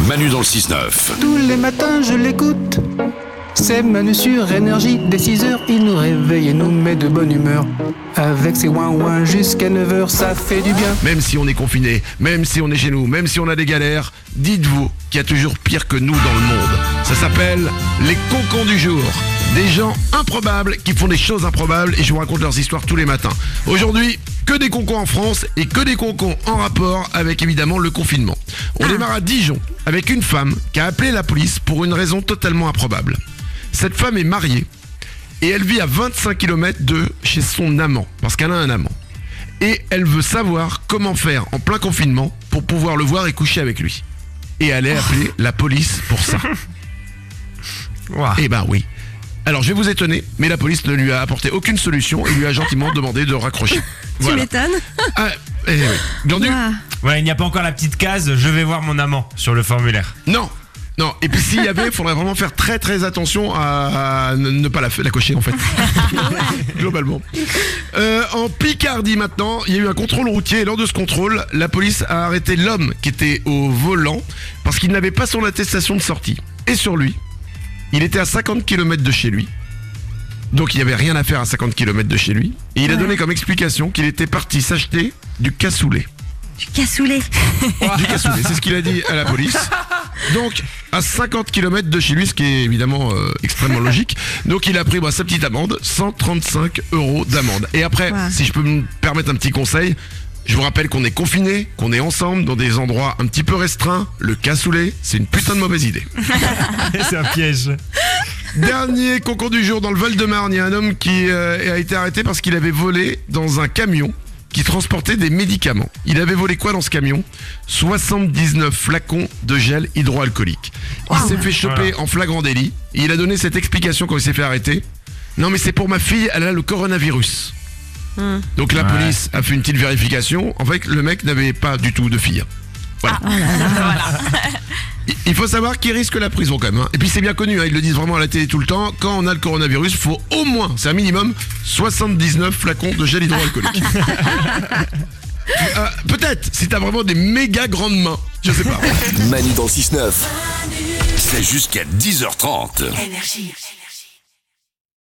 Manu dans le 6-9. Tous les matins je l'écoute. C'est Manu sur Énergie. Dès 6h il nous réveille et nous met de bonne humeur. Avec ses ouin-ouin jusqu'à 9h, ça fait du bien. Même si on est confiné, même si on est chez nous, même si on a des galères, dites-vous qu'il y a toujours pire que nous dans le monde. Ça s'appelle les concons du jour. Des gens improbables qui font des choses improbables et je vous raconte leurs histoires tous les matins. Aujourd'hui, que des concons en France et que des concons en rapport avec évidemment le confinement. On démarre à Dijon avec une femme qui a appelé la police pour une raison totalement improbable. Cette femme est mariée et elle vit à 25 km de chez son amant, parce qu'elle a un amant. Et elle veut savoir comment faire en plein confinement pour pouvoir le voir et coucher avec lui. Et elle a appelé la police pour ça. Eh ben oui. Alors je vais vous étonner, mais la police ne lui a apporté aucune solution et lui a gentiment demandé de raccrocher. Tu m'étonnes. Oui. Glandu ? Ouais, il n'y a pas encore la petite case « Je vais voir mon amant » sur le formulaire. Non. Et puis s'il y avait, il faudrait vraiment faire très très attention à ne pas la cocher en fait. Globalement. En Picardie maintenant, il y a eu un contrôle routier et lors de ce contrôle, la police a arrêté l'homme qui était au volant parce qu'il n'avait pas son attestation de sortie. Et sur lui, il était à 50 km de chez lui. Donc il n'y avait rien à faire à 50 km de chez lui. Et il a donné comme explication qu'il était parti s'acheter du cassoulet. Du cassoulet. Du cassoulet, c'est ce qu'il a dit à la police. Donc, à 50 km de chez lui, ce qui est évidemment extrêmement logique. Donc, il a pris sa petite amende, 135 € d'amende. Et après, si je peux me permettre un petit conseil, je vous rappelle qu'on est confinés, qu'on est ensemble dans des endroits un petit peu restreints. Le cassoulet, c'est une putain de mauvaise idée. C'est un piège. Dernier concours du jour, dans le Val-de-Marne, il y a un homme qui a été arrêté parce qu'il avait volé dans un camion qui transportait des médicaments. Il avait volé quoi dans ce camion ? 79 flacons de gel hydroalcoolique. Il s'est fait choper en flagrant délit. Et il a donné cette explication quand il s'est fait arrêter. Non mais c'est pour ma fille, elle a le coronavirus. Donc la police a fait une petite vérification. En fait, le mec n'avait pas du tout de fille. Voilà. Il faut savoir qu'il risque la prison quand même. Et puis c'est bien connu, ils le disent vraiment à la télé tout le temps. Quand on a le coronavirus, il faut au moins, c'est un minimum, 79 flacons de gel hydroalcoolique. Peut-être, si t'as vraiment des méga grandes mains. Je sais pas. Manu dans le 6-9. C'est jusqu'à 10h30. Énergie.